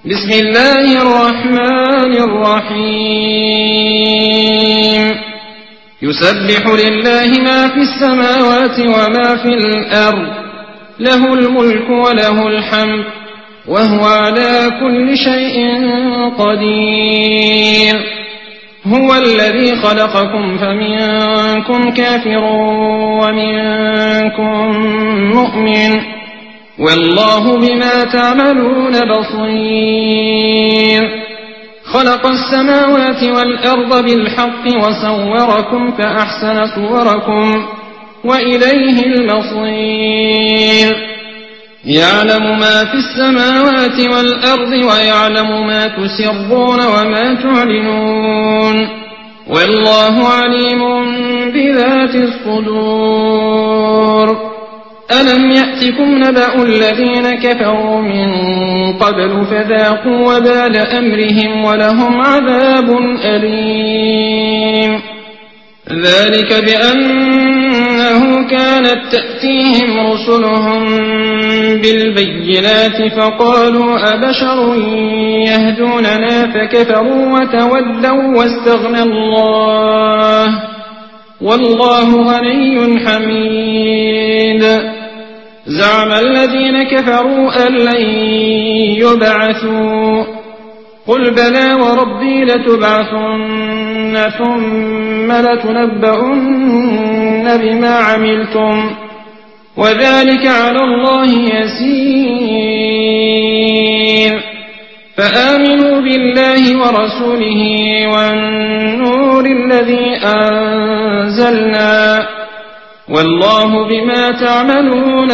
بسم الله الرحمن الرحيم يسبح لله ما في السماوات وما في الأرض له الملك وله الحمد وهو على كل شيء قدير هو الذي خلقكم فمنكم كافر ومنكم مؤمن والله بما تعملون بصير خلق السماوات والأرض بالحق وصوركم فأحسن صوركم وإليه المصير يعلم ما في السماوات والأرض ويعلم ما تسرون وما تعلنون والله عليم بذات الصدور ألم يأتكم نبأ الذين كفروا من قبل فذاقوا وبال أمرهم ولهم عذاب أليم ذلك بأنه كانت تأتيهم رسلهم بالبينات فقالوا أبشر يهدوننا فكفروا وتولوا واستغنى الله والله غني حميد زعم الذين كفروا أن لن يبعثوا قل بلى وربي لتبعثن ثم لتنبؤن بما عملتم وذلك على الله يسير فآمنوا بالله ورسوله والنور الذي أنزلنا والله بما تعملون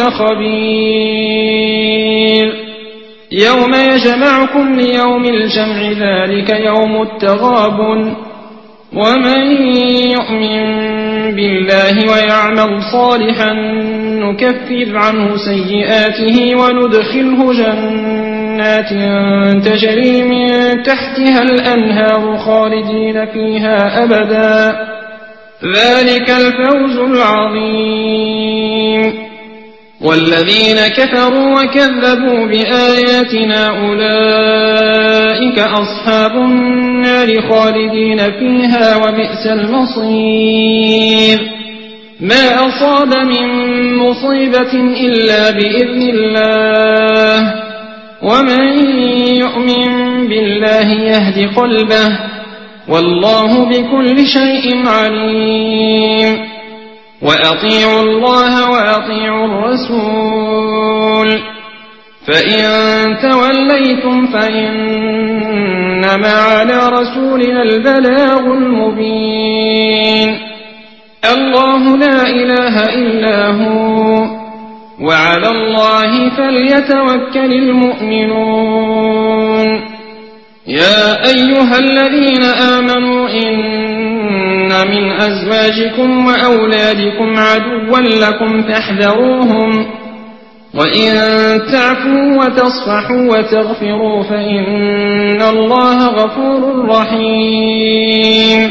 خبير يوم يجمعكم ليوم الجمع ذلك يوم التغابن ومن يؤمن بالله ويعمل صالحا نكفر عنه سيئاته وندخله جنات تجري من تحتها الأنهار خالدين فيها أبدا ذلك الفوز العظيم والذين كفروا وكذبوا بآياتنا أولئك أصحاب النار خالدين فيها وبئس المصير ما أصاب من مصيبة إلا بإذن الله ومن يؤمن بالله يهد قلبه والله بكل شيء عليم وأطيعوا الله وأطيعوا الرسول فإن توليتم فإنما على رسولنا البلاغ المبين الله لا إله إلا هو وعلى الله فليتوكل المؤمنون يا أيها الذين آمنوا إن من أزواجكم وأولادكم عدوا لكم فاحذروهم وإن تعفوا وتصفحوا وتغفروا فإن الله غفور رحيم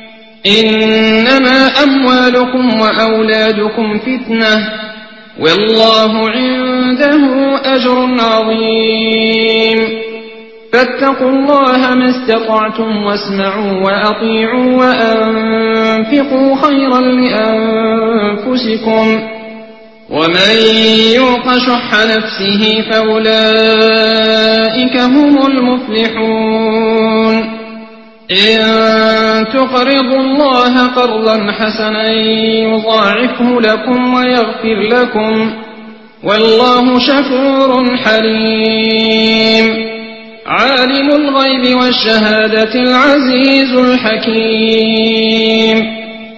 إنما أموالكم وأولادكم فتنة والله عنده أجر عظيم فاتقوا الله ما استطعتم واسمعوا وأطيعوا وأنفقوا خيرا لأنفسكم ومن يوق شح نفسه فأولئك هم المفلحون إن تقرضوا الله قرضا حسنا يضاعفه لكم ويغفر لكم والله شكور حليم عالم الغيب والشهادة العزيز الحكيم